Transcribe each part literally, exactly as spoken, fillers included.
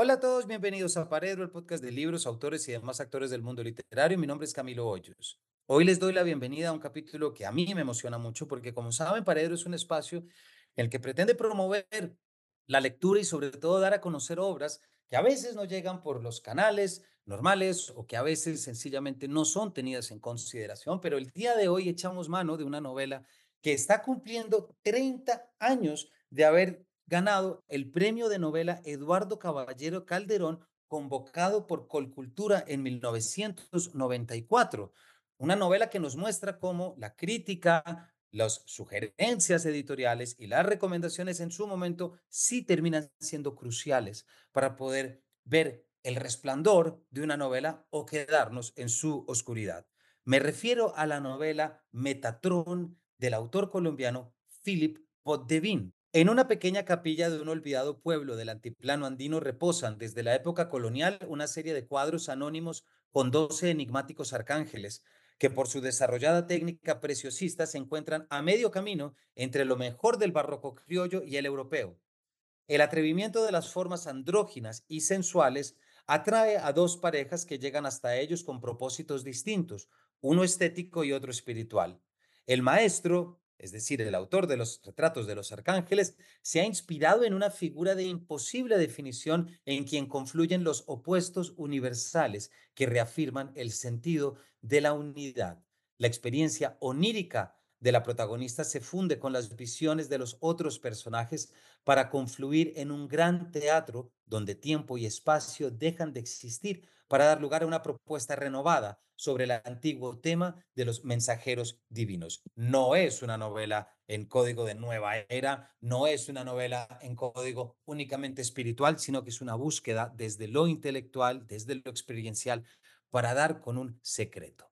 Hola a todos, bienvenidos a Paredro, el podcast de libros, autores y demás actores del mundo literario. Mi nombre es Camilo Hoyos. Hoy les doy la bienvenida a un capítulo que a mí me emociona mucho porque, como saben, Paredro es un espacio en el que pretende promover la lectura y sobre todo dar a conocer obras que a veces no llegan por los canales normales o que a veces sencillamente no son tenidas en consideración. Pero el día de hoy echamos mano de una novela que está cumpliendo treinta años de haber ganado el premio de novela Eduardo Caballero Calderón, convocado por Colcultura en mil novecientos noventa y cuatro. Una novela que nos muestra cómo la crítica, las sugerencias editoriales y las recomendaciones en su momento sí terminan siendo cruciales para poder ver el resplandor de una novela o quedarnos en su oscuridad. Me refiero a la novela Metatrón del autor colombiano Philip Poddevin. En una pequeña capilla de un olvidado pueblo del altiplano andino reposan desde la época colonial una serie de cuadros anónimos con doce enigmáticos arcángeles que por su desarrollada técnica preciosista se encuentran a medio camino entre lo mejor del barroco criollo y el europeo. El atrevimiento de las formas andróginas y sensuales atrae a dos parejas que llegan hasta ellos con propósitos distintos, uno estético y otro espiritual. El maestro, es decir, el autor de los retratos de los arcángeles, se ha inspirado en una figura de imposible definición en quien confluyen los opuestos universales que reafirman el sentido de la unidad. La experiencia onírica de la protagonista se funde con las visiones de los otros personajes para confluir en un gran teatro donde tiempo y espacio dejan de existir para dar lugar a una propuesta renovada sobre el antiguo tema de los mensajeros divinos. No es una novela en código de nueva era, no es una novela en código únicamente espiritual, sino que es una búsqueda desde lo intelectual, desde lo experiencial, para dar con un secreto.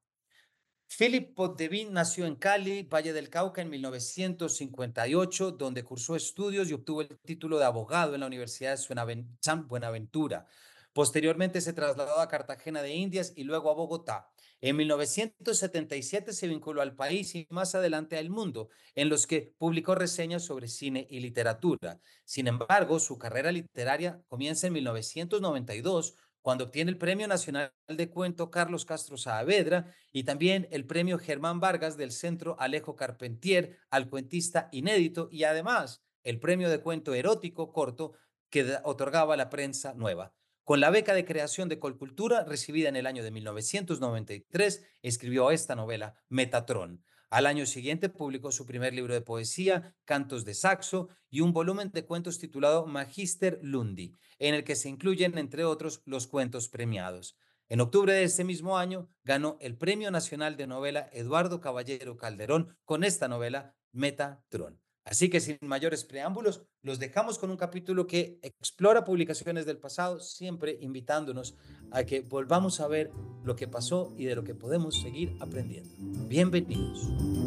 Philip Poddevin nació en Cali, Valle del Cauca, en mil novecientos cincuenta y ocho, donde cursó estudios y obtuvo el título de abogado en la Universidad de San Buenaventura. Posteriormente se trasladó a Cartagena de Indias y luego a Bogotá. En mil novecientos setenta y siete se vinculó al País y más adelante a El Mundo, en los que publicó reseñas sobre cine y literatura. Sin embargo, su carrera literaria comienza en mil novecientos noventa y dos, cuando obtiene el Premio Nacional de Cuento Carlos Castro Saavedra y también el Premio Germán Vargas del Centro Alejo Carpentier al cuentista inédito y además el Premio de Cuento Erótico Corto que otorgaba la prensa nueva. Con la beca de creación de Colcultura, recibida en el año de mil novecientos noventa y tres, escribió esta novela, Metatrón. Al año siguiente publicó su primer libro de poesía, Cantos de Saxo, y un volumen de cuentos titulado Magister Lundi, en el que se incluyen, entre otros, los cuentos premiados. En octubre de ese mismo año ganó el Premio Nacional de Novela Eduardo Caballero Calderón con esta novela Metatrón. Así que sin mayores preámbulos, los dejamos con un capítulo que explora publicaciones del pasado, siempre invitándonos a que volvamos a ver lo que pasó y de lo que podemos seguir aprendiendo. Bienvenidos.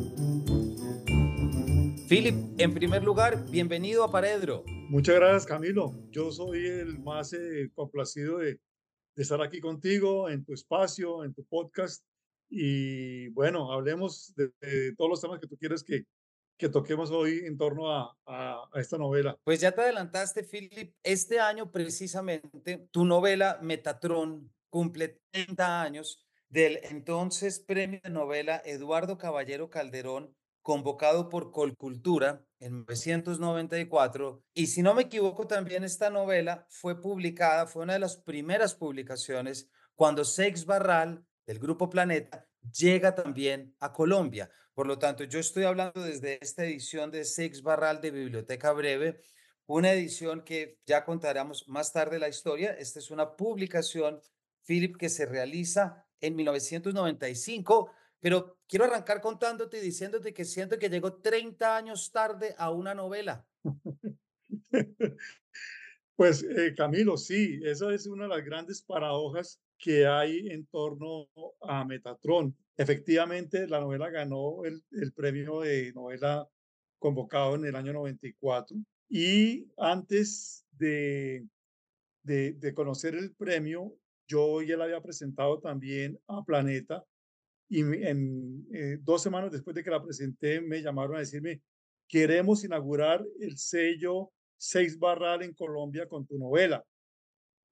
Philip, en primer lugar, bienvenido a Paredro. Muchas gracias, Camilo. Yo soy el más eh, complacido de, de estar aquí contigo en tu espacio, en tu podcast. Y bueno, hablemos de, de todos los temas que tú quieres que, que toquemos hoy en torno a, a- a esta novela. Pues ya te adelantaste, Philip. Este año precisamente tu novela Metatrón cumple treinta años del entonces premio de novela Eduardo Caballero Calderón, convocado por Colcultura en mil novecientos noventa y cuatro. Y si no me equivoco, también esta novela fue publicada, fue una de las primeras publicaciones cuando Seix Barral, del Grupo Planeta, llega también a Colombia. Por lo tanto, yo estoy hablando desde esta edición de Seix Barral de Biblioteca Breve, una edición que ya contaremos más tarde la historia. Esta es una publicación, Philip, que se realiza en mil novecientos noventa y cinco, pero quiero arrancar contándote y diciéndote que siento que llegó treinta años tarde a una novela. Pues eh, Camilo, sí, esa es una de las grandes paradojas que hay en torno a Metatron. Efectivamente, la novela ganó el, el premio de novela convocado en el año noventa y cuatro. Y antes de, de, de conocer el premio, yo ya la había presentado también a Planeta y en eh, dos semanas después de que la presenté me llamaron a decirme, queremos inaugurar el sello Seis Barral en Colombia con tu novela.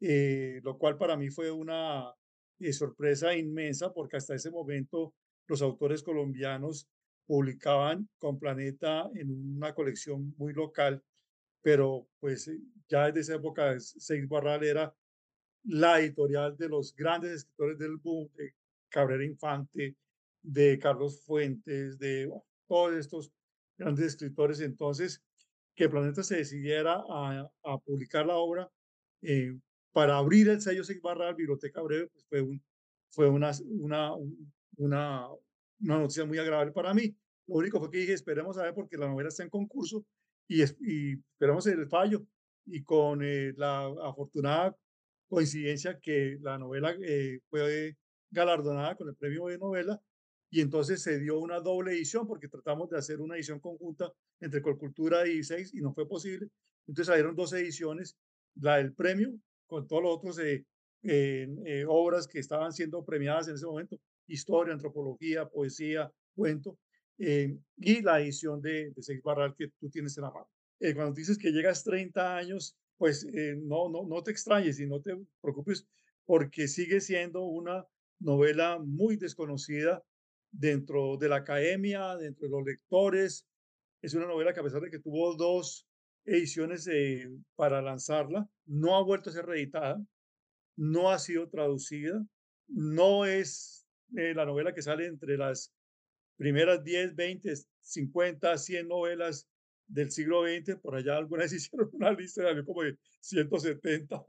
eh, lo cual para mí fue una eh, sorpresa inmensa porque hasta ese momento los autores colombianos publicaban con Planeta en una colección muy local, pero pues eh, ya desde esa época Seix Barral era la editorial de los grandes escritores del boom, de Cabrera Infante, de Carlos Fuentes, de bueno, todos estos grandes escritores. Entonces, que Planeta se decidiera a, a publicar la obra eh, para abrir el sello Sigbarra al Biblioteca Breve, pues fue, un, fue una, una, una, una noticia muy agradable para mí. Lo único fue que dije, esperemos a ver porque la novela está en concurso y, es- y esperemos el fallo. Y con eh, la afortunada coincidencia que la novela eh, fue galardonada con el premio de novela y entonces se dio una doble edición porque tratamos de hacer una edición conjunta entre Colcultura y seis y no fue posible. Entonces salieron dos ediciones, la del premio con todos los otros eh, eh, eh, obras que estaban siendo premiadas en ese momento, historia, antropología, poesía, cuento, eh, y la edición de, de Seis Barral que tú tienes en la mano. Eh, cuando dices que llegas treinta años, pues eh, no, no, no te extrañes y no te preocupes porque sigue siendo una novela muy desconocida dentro de la academia, dentro de los lectores. Es una novela que a pesar de que tuvo dos ediciones eh, para lanzarla, no ha vuelto a ser reeditada, no ha sido traducida, no es eh, la novela que sale entre las primeras diez, veinte, cincuenta, cien novelas del siglo veinte, por allá algunas hicieron una lista de como de ciento setenta.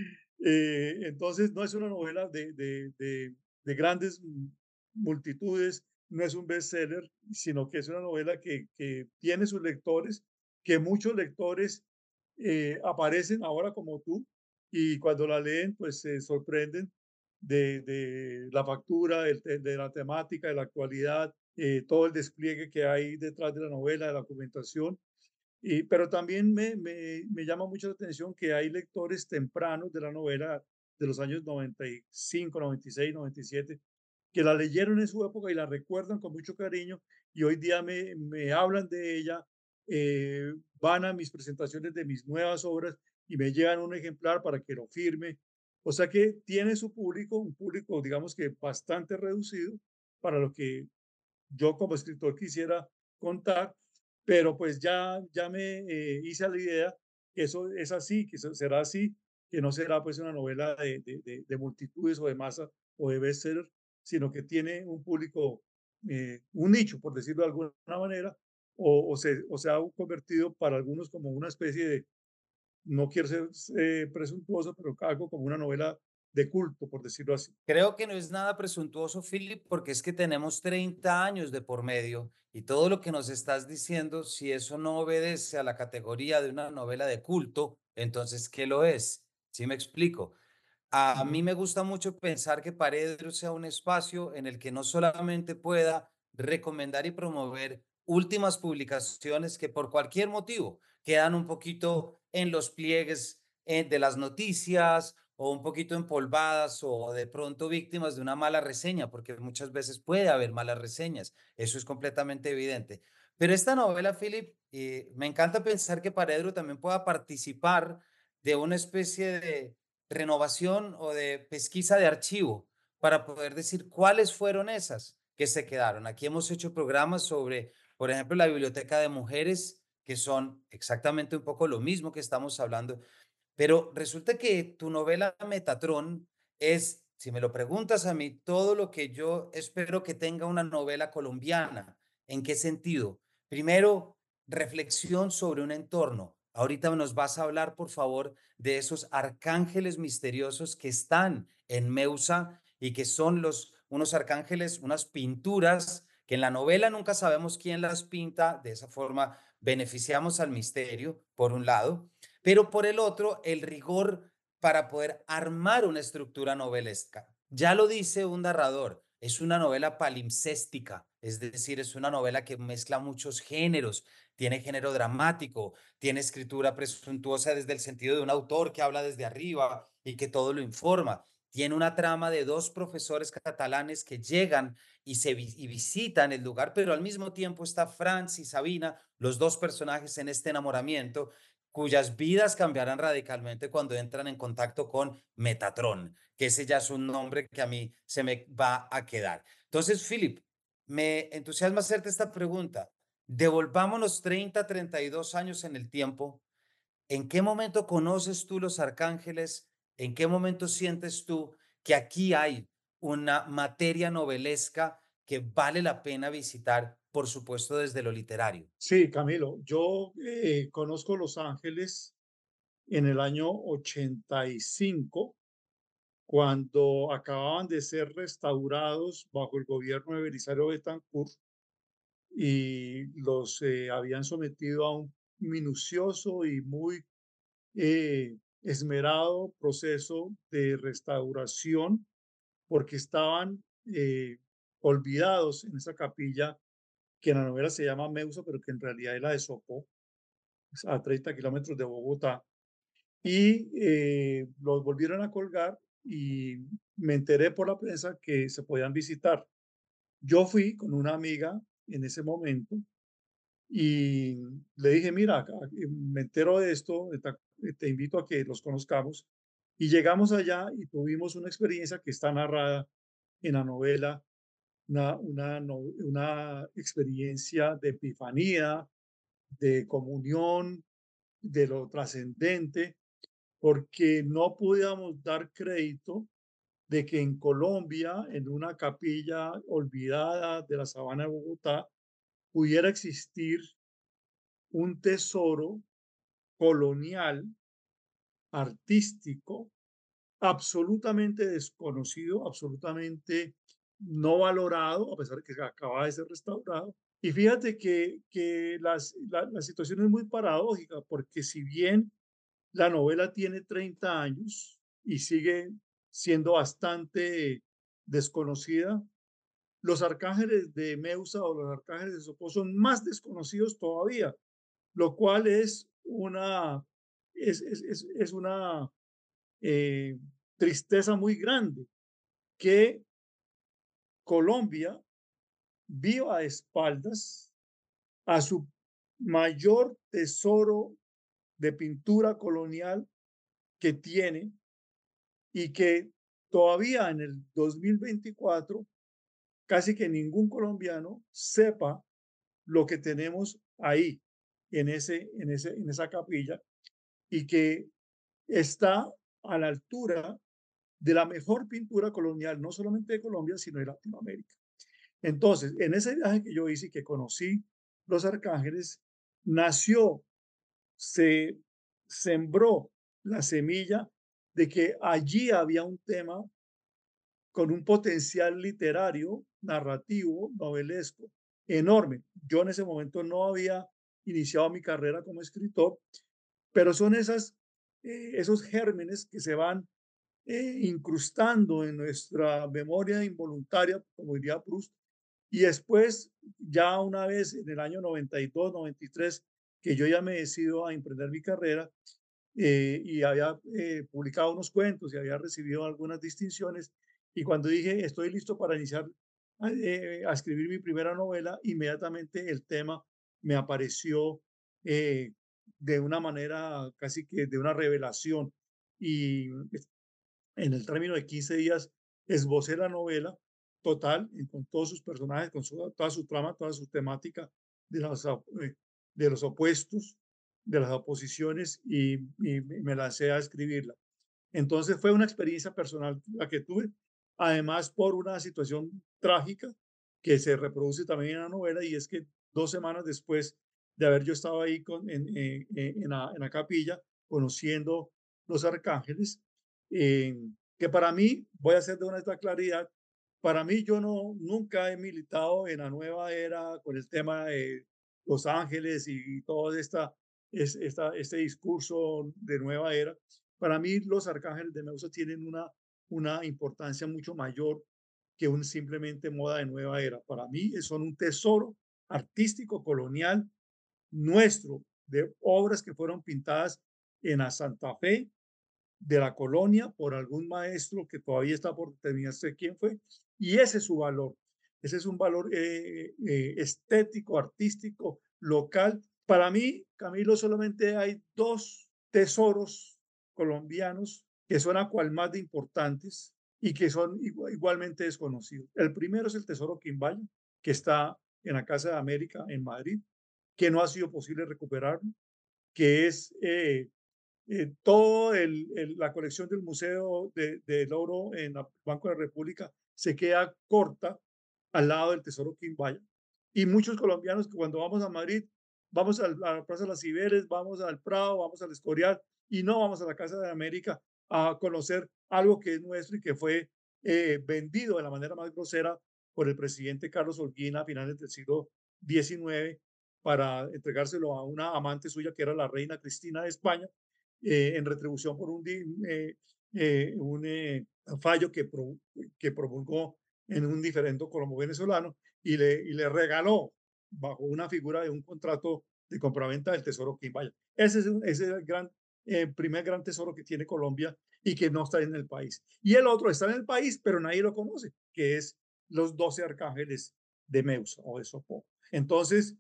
Eh, entonces, no es una novela de, de, de, de grandes multitudes, no es un bestseller, sino que es una novela que, que tiene sus lectores, que muchos lectores eh, aparecen ahora como tú y cuando la leen, pues se sorprenden de, de la factura, de, de, la temática, de la actualidad, eh, todo el despliegue que hay detrás de la novela, de la documentación. Y, pero también me, me, me llama mucho la atención que hay lectores tempranos de la novela de los años noventa y cinco, noventa y seis, noventa y siete, que la leyeron en su época y la recuerdan con mucho cariño y hoy día me, me hablan de ella, eh, van a mis presentaciones de mis nuevas obras y me llevan un ejemplar para que lo firme. O sea que tiene su público, un público digamos que bastante reducido para lo que yo como escritor quisiera contar, pero pues ya, ya me eh, hice a la idea que eso es así, que eso será así, que no será pues una novela de, de, de, de multitudes o de masa o de bestseller, sino que tiene un público, eh, un nicho, por decirlo de alguna manera, o, o, se, o se ha convertido para algunos como una especie de, no quiero ser eh, presuntuoso, pero algo como una novela de culto, por decirlo así. Creo que no es nada presuntuoso, Philip, porque es que tenemos treinta años de por medio y todo lo que nos estás diciendo, si eso no obedece a la categoría de una novela de culto, entonces, ¿qué lo es? ¿Sí me explico? A mí Ujú. me gusta mucho pensar que Paredro sea un espacio en el que no solamente pueda recomendar y promover últimas publicaciones que por cualquier motivo quedan un poquito en los pliegues eh, de las noticias o un poquito empolvadas o de pronto víctimas de una mala reseña, porque muchas veces puede haber malas reseñas, eso es completamente evidente. Pero esta novela, Philip, eh, me encanta pensar que Paredro también pueda participar de una especie de renovación o de pesquisa de archivo para poder decir cuáles fueron esas que se quedaron. Aquí hemos hecho programas sobre, por ejemplo, la biblioteca de mujeres, que son exactamente un poco lo mismo que estamos hablando, pero resulta que tu novela Metatrón es, si me lo preguntas a mí, todo lo que yo espero que tenga una novela colombiana. ¿En qué sentido? Primero, reflexión sobre un entorno. Ahorita nos vas a hablar, por favor, de esos arcángeles misteriosos que están en Meusa y que son los unos arcángeles, unas pinturas que en la novela nunca sabemos quién las pinta. De esa forma beneficiamos al misterio, por un lado, pero por el otro, el rigor para poder armar una estructura novelesca. Ya lo dice un narrador, es una novela palimpséstica, es decir, es una novela que mezcla muchos géneros, tiene género dramático, tiene escritura presuntuosa desde el sentido de un autor que habla desde arriba y que todo lo informa. Tiene una trama de dos profesores catalanes que llegan y, se vi y visitan el lugar, pero al mismo tiempo está Franz y Sabina, los dos personajes en este enamoramiento cuyas vidas cambiarán radicalmente cuando entran en contacto con Metatron, que ese ya es un nombre que a mí se me va a quedar. Entonces, Philip, me entusiasma hacerte esta pregunta. Devolvámonos treinta, treinta y dos años en el tiempo. ¿En qué momento conoces tú los arcángeles? ¿En qué momento sientes tú que aquí hay una materia novelesca que vale la pena visitar, por supuesto, desde lo literario? Sí, Camilo, yo eh, conozco Los Ángeles en el año ochenta y cinco, cuando acababan de ser restaurados bajo el gobierno de Belisario Betancourt y los eh, habían sometido a un minucioso y muy eh, esmerado proceso de restauración porque estaban eh, olvidados en esa capilla que en la novela se llama Meusa, pero que en realidad es la de Sopó, a treinta kilómetros de Bogotá. Y eh, los volvieron a colgar y me enteré por la prensa que se podían visitar. Yo fui con una amiga en ese momento y le dije, mira, acá, eh, me entero de esto, te, te invito a que los conozcamos. Y llegamos allá y tuvimos una experiencia que está narrada en la novela, una, una, no- una experiencia de epifanía, de comunión, de lo trascendente, porque no podíamos dar crédito de que en Colombia, en una capilla olvidada de la sabana de Bogotá, pudiera existir un tesoro colonial, artístico, absolutamente desconocido, absolutamente no valorado, a pesar de que acaba de ser restaurado. Y fíjate que, que las, la, la situación es muy paradójica, porque si bien la novela tiene treinta años y sigue siendo bastante desconocida, los arcángeles de Meusa o los arcángeles de Sopó son más desconocidos todavía, lo cual es una, es, es, es, es una eh, tristeza muy grande que Colombia viva a espaldas a su mayor tesoro de pintura colonial que tiene y que todavía en el dos mil veinticuatro casi que ningún colombiano sepa lo que tenemos ahí en, ese, en, ese, en esa capilla y que está a la altura de la mejor pintura colonial, no solamente de Colombia, sino de Latinoamérica. Entonces, en ese viaje que yo hice y que conocí los arcángeles, nació, se sembró la semilla de que allí había un tema con un potencial literario, narrativo, novelesco enorme. Yo en ese momento no había iniciado mi carrera como escritor, pero son esas, eh, esos gérmenes que se van eh, incrustando en nuestra memoria involuntaria, como diría Proust, y después, ya una vez en el año noventa y dos, noventa y tres, que yo ya me decido a emprender mi carrera eh, y había eh, publicado unos cuentos y había recibido algunas distinciones, y cuando dije estoy listo para iniciar a, eh, a escribir mi primera novela, inmediatamente el tema me apareció eh, de una manera casi que de una revelación. Y en el término de quince días esbocé la novela total, con todos sus personajes, con su, toda su trama, toda su temática de los, eh, de los opuestos, de las oposiciones, y, y me lancé a escribirla. Entonces fue una experiencia personal la que tuve, además por una situación trágica que se reproduce también en la novela, y es que dos semanas después de haber yo estado ahí con, en, en, en, la, en la capilla conociendo los arcángeles, eh, que para mí, voy a hacer de una esta claridad, para mí yo no, nunca he militado en la nueva era con el tema de Los Ángeles y todo esta, es, esta, este discurso de nueva era. Para mí los arcángeles de Meusa tienen una, una importancia mucho mayor que un simplemente moda de nueva era. Para mí son un tesoro artístico colonial nuestro, de obras que fueron pintadas en la Santa Fe de la colonia por algún maestro que todavía está por determinarse quién fue, y ese es su valor. Ese es un valor eh, eh, estético, artístico, local, Para mí, Camilo, solamente hay dos tesoros colombianos que son a cual más de importantes y que son igua- igualmente desconocidos. El primero es el tesoro Quimbaya, que está en la Casa de América en Madrid, que no ha sido posible recuperarlo, que es eh, eh, todo el, el- la colección del Museo de, del Oro en el Banco de la República se queda corta al lado del Tesoro Quimbaya. Y muchos colombianos que cuando vamos a Madrid, vamos al- a la Plaza de las Cibeles, vamos al Prado, vamos al Escorial y no vamos a la Casa de América a conocer algo que es nuestro y que fue eh, vendido de la manera más grosera por el presidente Carlos Holguín a finales del siglo diecinueve para entregárselo a una amante suya que era la reina Cristina de España eh, en retribución por un, eh, eh, un eh, fallo que, pro, que promulgó en un diferendo colombo-venezolano y le, y le regaló bajo una figura de un contrato de compraventa del tesoro Quimbaya. Ese es, un, ese es el gran, eh, primer gran tesoro que tiene Colombia y que no está en el país. Y el otro está en el país, pero nadie lo conoce, que es los doce arcángeles de Meusa o de Sopó. Entonces,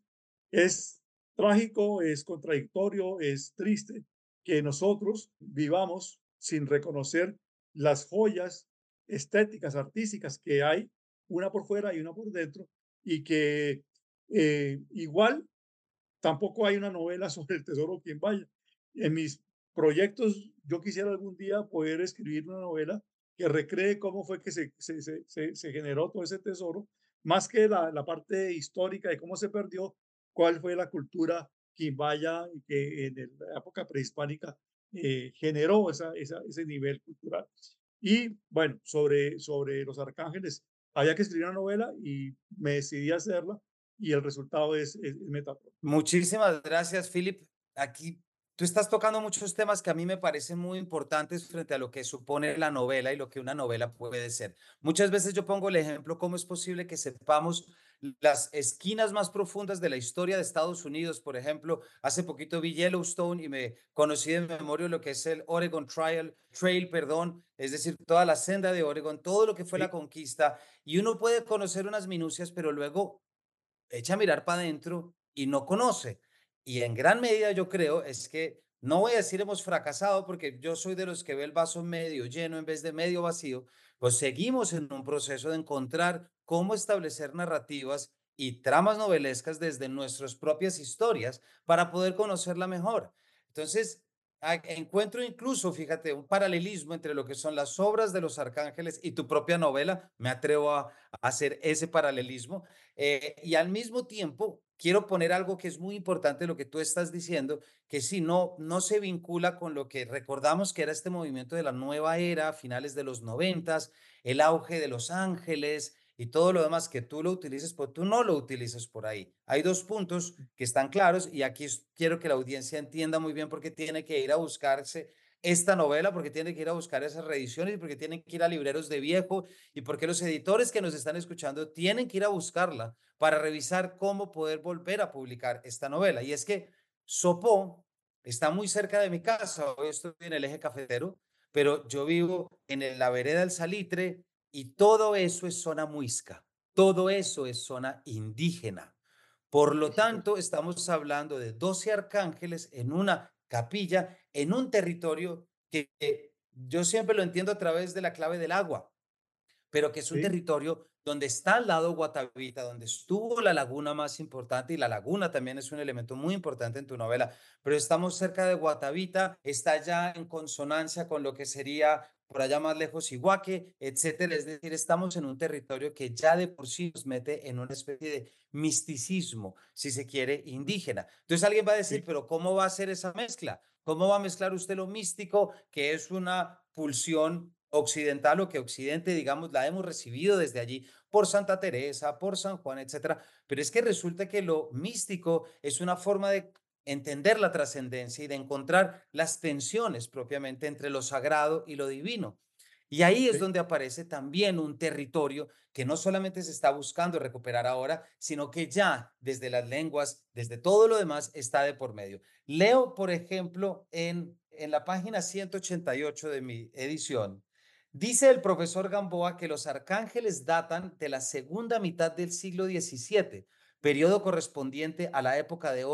es trágico, es contradictorio, es triste que nosotros vivamos sin reconocer las joyas estéticas, artísticas que hay, una por fuera y una por dentro, y que eh, igual tampoco hay una novela sobre el tesoro quien vaya. En mis proyectos, yo quisiera algún día poder escribir una novela que recree cómo fue que se, se, se, se, se generó todo ese tesoro, más que la, la parte histórica de cómo se perdió, cuál fue la cultura quimbaya que en el- la época prehispánica eh, generó esa, esa, ese nivel cultural. Y bueno, sobre, sobre los arcángeles, había que escribir una novela y me decidí a hacerla y el resultado es, es, es Metatron. Muchísimas gracias, Philip. Aquí tú estás tocando muchos temas que a mí me parecen muy importantes frente a lo que supone la novela y lo que una novela puede ser. Muchas veces yo pongo el ejemplo, cómo es posible que sepamos las esquinas más profundas de la historia de Estados Unidos. Por ejemplo, hace poquito vi Yellowstone y me conocí de memoria lo que es el Oregon Trail, Trail, perdón, es decir, toda la senda de Oregon, todo lo que fue la Sí, conquista. Y uno puede conocer unas minucias, pero luego echa a mirar para adentro y no conoce. Y en gran medida yo creo es que no voy a decir hemos fracasado porque yo soy de los que ve el vaso medio lleno en vez de medio vacío, pues seguimos en un proceso de encontrar cómo establecer narrativas y tramas novelescas desde nuestras propias historias para poder conocerla mejor. Entonces, a- encuentro incluso, fíjate, un paralelismo entre lo que son las obras de los arcángeles y tu propia novela. Me atrevo a, a hacer ese paralelismo eh, y al mismo tiempo, quiero poner algo que es muy importante, lo que tú estás diciendo, que sí, no, no se vincula con lo que recordamos que era este movimiento de la nueva era, a finales de los noventas, el auge de Los Ángeles y todo lo demás, que tú lo utilices, pero tú no lo utilices por ahí. Hay dos puntos que están claros y aquí quiero que la audiencia entienda muy bien por qué tiene que ir a buscarse esta novela, porque tiene que ir a buscar esas reediciones y porque tienen que ir a libreros de viejo y porque los editores que nos están escuchando tienen que ir a buscarla para revisar cómo poder volver a publicar esta novela. Y es que Sopó está muy cerca de mi casa, hoy estoy en el eje cafetero, pero yo vivo en el- la vereda del Salitre y todo eso es zona muisca, todo eso es zona indígena. Por por lo supuesto. tanto, estamos hablando de doce arcángeles en una capilla, en un territorio que, que yo siempre lo entiendo a través de la clave del agua, pero que es un Sí, territorio donde está al lado Guatavita, donde estuvo la laguna más importante, y la laguna también es un elemento muy importante en tu novela, pero estamos cerca de Guatavita, está ya en consonancia con lo que sería por allá más lejos Iguaque, etcétera. Es decir, estamos en un territorio que ya de por sí nos mete en una especie de misticismo, si se quiere, indígena. Entonces alguien va a decir, sí, pero ¿cómo va a ser esa mezcla? ¿Cómo va a mezclar usted lo místico, que es una pulsión occidental o que Occidente, digamos, la hemos recibido desde allí por Santa Teresa, por San Juan, etcétera? Pero es que resulta que lo místico es una forma de entender la trascendencia y de encontrar las tensiones propiamente entre lo sagrado y lo divino. Y ahí es sí, donde aparece también un territorio que no solamente se está buscando recuperar ahora, sino que ya desde las lenguas, desde todo lo demás, está de por medio. Leo, por ejemplo, en, en la página ciento ochenta y ocho de mi edición, dice el profesor Gamboa que los arcángeles datan de la segunda mitad del siglo diecisiete, periodo correspondiente a la época de oro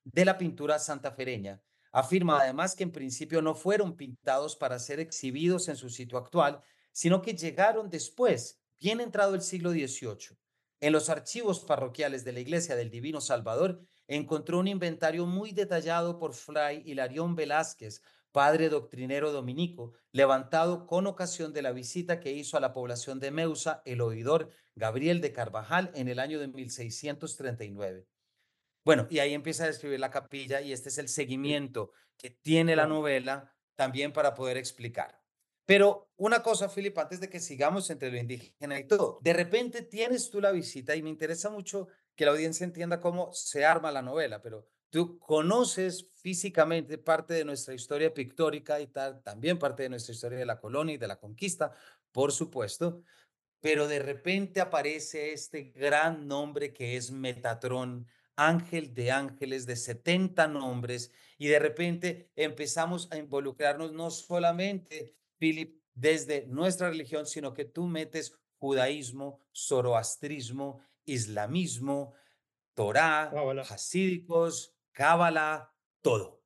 de la pintura santafereña. Afirma además que en principio no fueron pintados para ser exhibidos en su sitio actual, sino que llegaron después, bien entrado el siglo dieciocho. En los archivos parroquiales de la Iglesia del Divino Salvador encontró un inventario muy detallado por Fray Hilarión Velázquez, padre doctrinero dominico, levantado con ocasión de la visita que hizo a la población de Meusa el oidor Gabriel de Carvajal en el año de mil seiscientos treinta y nueve. Bueno, y ahí empieza a describir la capilla y este es el Sí, seguimiento que tiene la claro. novela también para poder explicar. Pero una cosa, Philip, antes de que sigamos entre lo indígena y todo, de repente tienes tú la visita y me interesa mucho que la audiencia entienda cómo se arma la novela, pero tú conoces físicamente parte de nuestra historia pictórica y tal, también parte de nuestra historia de la colonia y de la conquista, por supuesto, pero de repente aparece este gran nombre que es Metatrón, ángel de ángeles de setenta nombres, y de repente empezamos a involucrarnos no solamente, Philip, desde nuestra religión, sino que tú metes judaísmo, zoroastrismo, islamismo, Torá, Cábala. hasídicos, cábala, todo.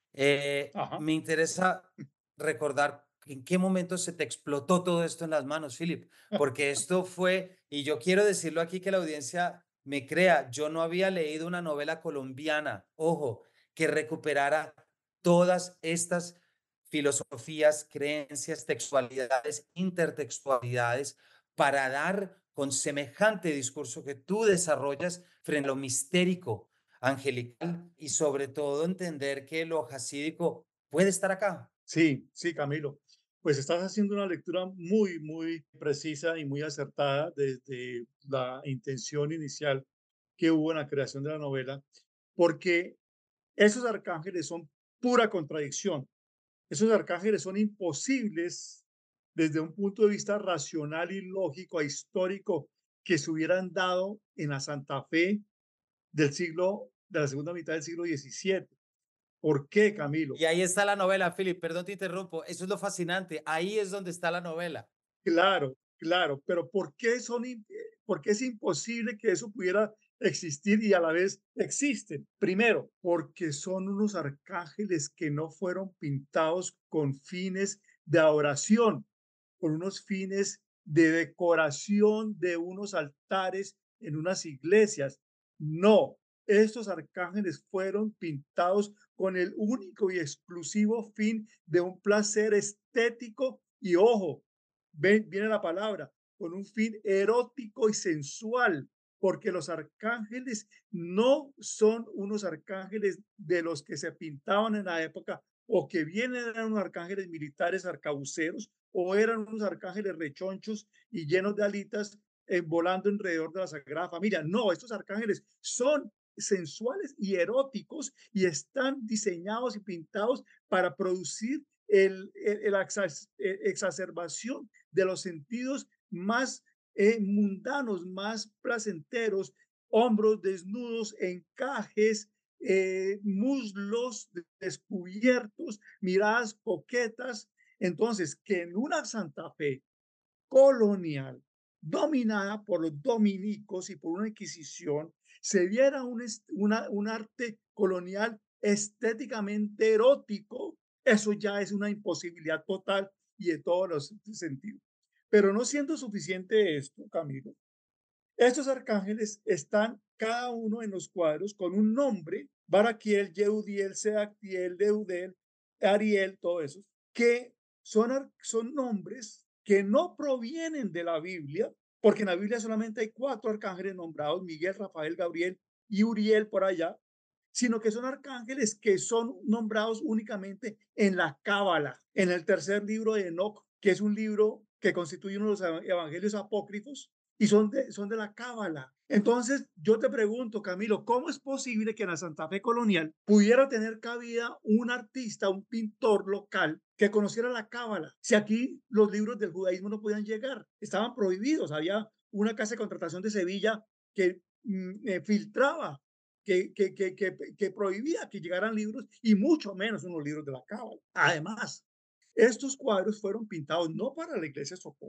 Eh, Ajá. me interesa recordar en qué momento se te explotó todo esto en las manos, Philip, porque esto fue, y yo quiero decirlo aquí que la audiencia me crea, yo no había leído una novela colombiana, ojo, que recuperara todas estas filosofías, creencias, textualidades, intertextualidades, para dar con semejante discurso que tú desarrollas frente a lo mistérico, angelical y sobre todo entender que lo hasídico puede estar acá. Sí, sí, Camilo. Pues estás haciendo una lectura muy, muy precisa y muy acertada desde la intención inicial que hubo en la creación de la novela, porque esos arcángeles son pura contradicción. Esos arcángeles son imposibles desde un punto de vista racional y lógico e histórico que se hubieran dado en la Santa Fe del siglo, de la segunda mitad del siglo diecisiete. ¿Por qué, Camilo? Y ahí está la novela, Philip, perdón te interrumpo, eso es lo fascinante, ahí es donde está la novela. Claro, claro, pero ¿por qué son, im- eh, por qué es imposible que eso pudiera existir y a la vez existen? Primero, porque son unos arcángeles que no fueron pintados con fines de adoración, con unos fines de decoración de unos altares en unas iglesias. No, estos arcángeles fueron pintados con el único y exclusivo fin de un placer estético y, ojo, ven, viene la palabra, con un fin erótico y sensual, porque los arcángeles no son unos arcángeles de los que se pintaban en la época o que vienen eran unos arcángeles militares arcabuceros o eran unos arcángeles rechonchos y llenos de alitas eh, volando alrededor de la Sagrada Familia. No, estos arcángeles son sensuales y eróticos y están diseñados y pintados para producir el, el, el exacerbación de los sentidos más eh, mundanos, más placenteros, hombros desnudos, encajes, eh, muslos descubiertos, miradas coquetas. Entonces, que en una Santa Fe colonial dominada por los dominicos y por una Inquisición, se viera un, una, un arte colonial estéticamente erótico, eso ya es una imposibilidad total y en todos los sentidos. Pero no siendo suficiente esto, Camilo, estos arcángeles están cada uno en los cuadros con un nombre, Baraquiel, Yehudiel, Seactiel, Deudel, Ariel, todos esos, que son, son nombres que no provienen de la Biblia, porque en la Biblia solamente hay cuatro arcángeles nombrados, Miguel, Rafael, Gabriel y Uriel por allá, sino que son arcángeles que son nombrados únicamente en la Cábala, en el tercer libro de Enoch, que es un libro que constituye uno de los evangelios apócrifos, y son de, son de la Cábala. Entonces, yo te pregunto, Camilo, ¿cómo es posible que en la Santa Fe colonial pudiera tener cabida un artista, un pintor local que conociera la Cábala? Si aquí los libros del judaísmo no podían llegar, estaban prohibidos. Había una casa de contratación de Sevilla que mm, eh, filtraba, que, que, que, que, que prohibía que llegaran libros y mucho menos unos libros de la Cábala. Además, estos cuadros fueron pintados no para la iglesia Socó,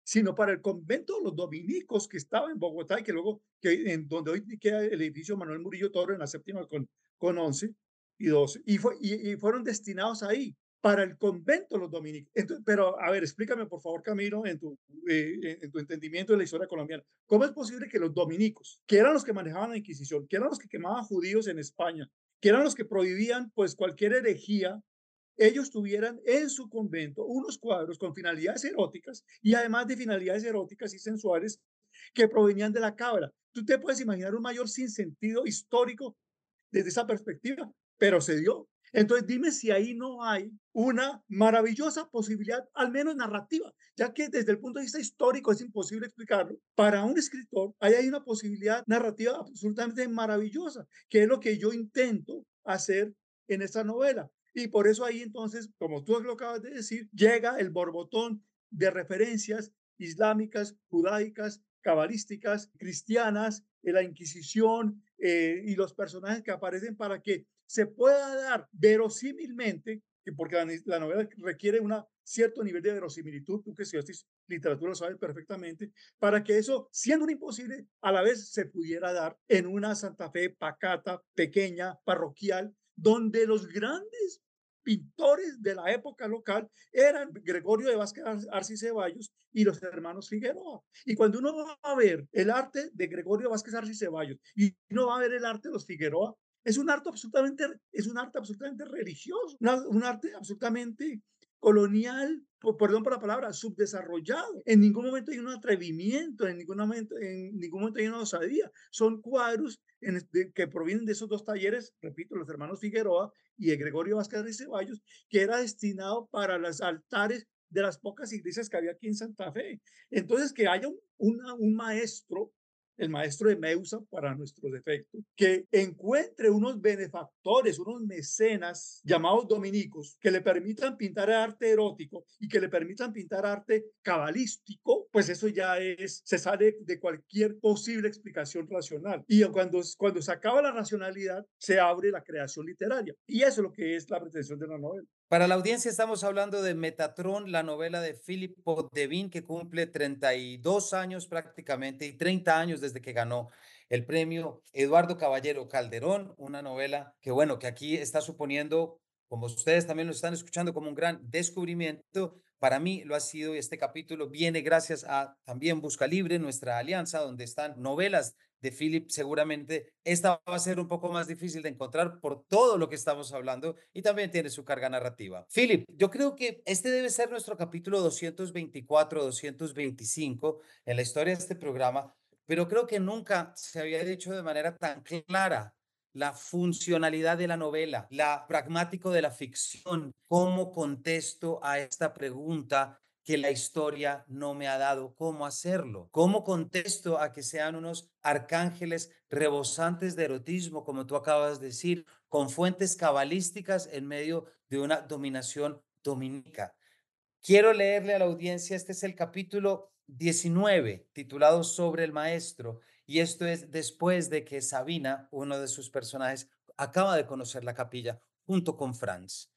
sino para el convento de los dominicos que estaba en Bogotá y que luego, que en donde hoy queda el edificio Manuel Murillo Toro en la séptima con, con once y doce, y, fue, y, y fueron destinados ahí para el convento de los dominicos. Entonces, pero, a ver, explícame, por favor, Camilo, en tu, eh, en tu entendimiento de la historia colombiana, ¿cómo es posible que los dominicos, que eran los que manejaban la Inquisición, que eran los que quemaban judíos en España, que eran los que prohibían pues cualquier herejía, ellos tuvieran en su convento unos cuadros con finalidades eróticas y además de finalidades eróticas y sensuales que provenían de la cabra? Tú te puedes imaginar un mayor sinsentido histórico desde esa perspectiva, pero se dio. Entonces dime si ahí no hay una maravillosa posibilidad, al menos narrativa, ya que desde el punto de vista histórico es imposible explicarlo. Para un escritor, ahí hay una posibilidad narrativa absolutamente maravillosa, que es lo que yo intento hacer en esta novela. Y por eso ahí entonces, como tú lo acabas de decir, llega el borbotón de referencias islámicas, judaicas, cabalísticas, cristianas, de la Inquisición eh, y los personajes que aparecen para que se pueda dar verosímilmente, porque la, la novela requiere un cierto nivel de verosimilitud, tú que estudiaste literatura lo sabes perfectamente, para que eso, siendo un imposible, a la vez se pudiera dar en una Santa Fe pacata, pequeña, parroquial, donde los grandes pintores de la época local eran Gregorio de Vázquez Arce y Ceballos y los hermanos Figueroa. Y cuando uno va a ver el arte de Gregorio Vázquez Arce y Ceballos y uno va a ver el arte de los Figueroa, es un arte absolutamente, es un arte absolutamente religioso, una, un arte absolutamente colonial, por, perdón por la palabra, subdesarrollado. En ningún momento hay un atrevimiento, en ningún momento, en ningún momento hay una osadía. Son cuadros en, de, que provienen de esos dos talleres, repito, los hermanos Figueroa y de Gregorio Vázquez de Ceballos, que era destinado para los altares de las pocas iglesias que había aquí en Santa Fe. Entonces, que haya un, una, un maestro, el maestro de Meusa para nuestros efectos, que encuentre unos benefactores, unos mecenas llamados dominicos, que le permitan pintar arte erótico y que le permitan pintar arte cabalístico, pues eso ya es, se sale de cualquier posible explicación racional. Y cuando, cuando se acaba la racionalidad, se abre la creación literaria. Y eso es lo que es la pretensión de la novela. Para la audiencia estamos hablando de Metatron, la novela de Philip Potvin, que cumple treinta y dos años prácticamente y treinta años desde que ganó el premio Eduardo Caballero Calderón, una novela que, bueno, que aquí está suponiendo, como ustedes también lo están escuchando, como un gran descubrimiento. Para mí lo ha sido y este capítulo viene gracias a también Busca Libre, nuestra alianza, donde están novelas de Philip. Seguramente esta va a ser un poco más difícil de encontrar por todo lo que estamos hablando y también tiene su carga narrativa. Philip, yo creo que este debe ser nuestro capítulo doscientos veinticuatro, doscientos veinticinco en la historia de este programa, pero creo que nunca se había dicho de manera tan clara la funcionalidad de la novela, la pragmático de la ficción, cómo contesto a esta pregunta que la historia no me ha dado cómo hacerlo. ¿Cómo contesto a que sean unos arcángeles rebosantes de erotismo, como tú acabas de decir, con fuentes cabalísticas en medio de una dominación dominica? Quiero leerle a la audiencia, este es el capítulo diecinueve, titulado Sobre el Maestro, y esto es después de que Sabina, uno de sus personajes, acaba de conocer la capilla junto con Franz.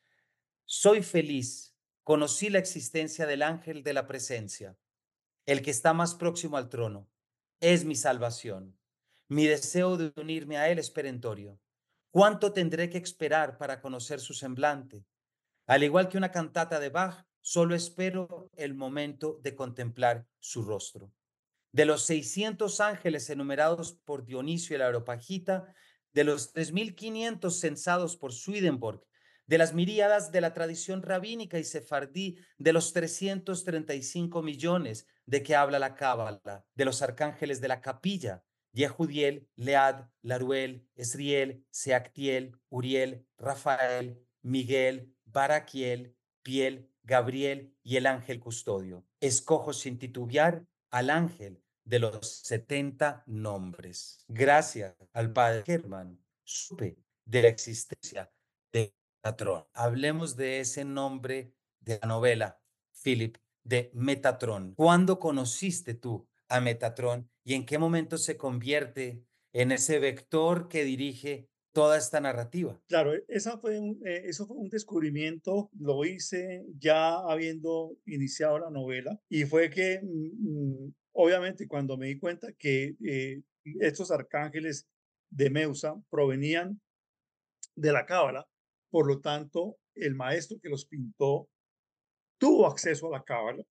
Soy feliz, conocí la existencia del ángel de la presencia, el que está más próximo al trono. Es mi salvación. Mi deseo de unirme a él es perentorio. ¿Cuánto tendré que esperar para conocer su semblante? Al igual que una cantata de Bach, solo espero el momento de contemplar su rostro. De los seiscientos ángeles enumerados por Dionisio el Areopagita, de los tres mil quinientos censados por Swedenborg, de las miríadas de la tradición rabínica y sefardí, de los trescientos treinta y cinco millones de que habla la Cábala, de los arcángeles de la capilla, Yehudiel, Lead, Laruel, Esriel, Seactiel, Uriel, Rafael, Miguel, Baraquiel, Piel, Gabriel y el ángel custodio. Escojo sin titubear al ángel de los setenta nombres. Gracias al padre Germán, supe de la existencia de Metatron. Hablemos de ese nombre de la novela, Philip, de Metatron. ¿Cuándo conociste tú a Metatron y en qué momento se convierte en ese vector que dirige toda esta narrativa. Claro, e- esa fue un, eh, eso fue un descubrimiento, lo hice ya habiendo iniciado la novela y fue que, mm, mm, obviamente, cuando me di cuenta que eh, estos arcángeles de Meusa provenían de la Cábala, por lo tanto, el maestro que los pintó tuvo acceso a la Cábala.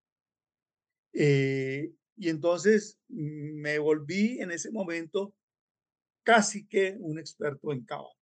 eh, y entonces mm, me volví en ese momento casi que un experto en Cábala.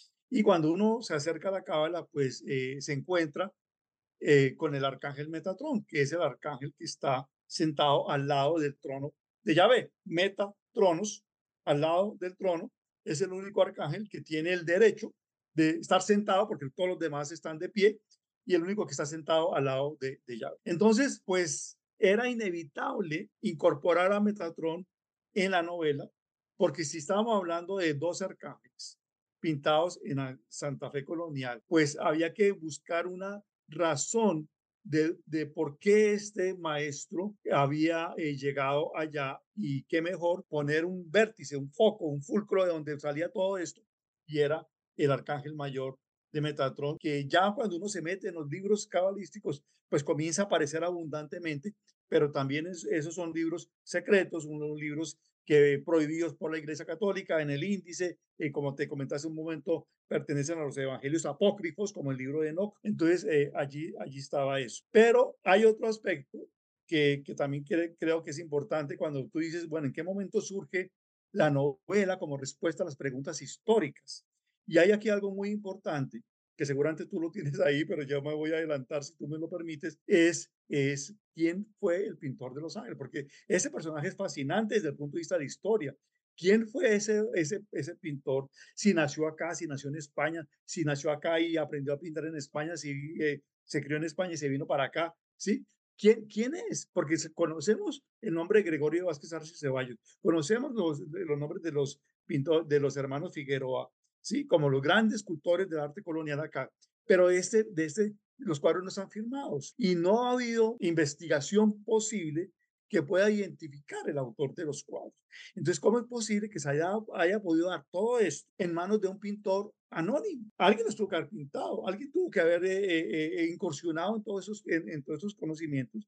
Y cuando uno se acerca a la Cábala, pues eh, se encuentra eh, con el arcángel Metatrón, que es el arcángel que está sentado al lado del trono de Yahvé. Metatronos, al lado del trono, es el único arcángel que tiene el derecho de estar sentado, porque todos los demás están de pie, y el único que está sentado al lado de, de Yahvé. Entonces, pues era inevitable incorporar a Metatrón en la novela, porque si estábamos hablando de dos arcángeles pintados en la Santa Fe colonial, pues había que buscar una razón de, de por qué este maestro había eh, llegado allá y qué mejor poner un vértice, un foco, un fulcro de donde salía todo esto y era el arcángel mayor de Metatrón, que ya cuando uno se mete en los libros cabalísticos, pues comienza a aparecer abundantemente, pero también es, esos son libros secretos, unos libros que prohibidos por la Iglesia Católica en el índice, eh, como te comenté hace un momento, pertenecen a los evangelios apócrifos, como el libro de Enoch. Entonces, eh, allí, allí estaba eso. Pero hay otro aspecto que, que también cre creo que es importante cuando tú dices, bueno, ¿en qué momento surge la novela como respuesta a las preguntas históricas? Y hay aquí algo muy importante, que seguramente tú lo tienes ahí, pero yo me voy a adelantar si tú me lo permites, es, es quién fue el pintor de Los Ángeles, porque ese personaje es fascinante desde el punto de vista de historia. ¿Quién fue ese, ese, ese pintor? Si nació acá, si nació en España, si nació acá y aprendió a pintar en España, si eh, se crió en España y se vino para acá, ¿sí? ¿Quién, quién es? Porque conocemos el nombre de Gregorio Vázquez Arce Ceballos, conocemos los, los nombres de los pintores, de los hermanos Figueroa, ¿sí? Como los grandes escultores del arte colonial acá. Pero este, de este, los cuadros no están firmados y no ha habido investigación posible que pueda identificar el autor de los cuadros. Entonces, ¿cómo es posible que se haya, haya podido dar todo esto en manos de un pintor anónimo? Alguien los tuvo que haber pintado, alguien tuvo que haber eh, eh, eh, incursionado en todos esos, en, en todos esos conocimientos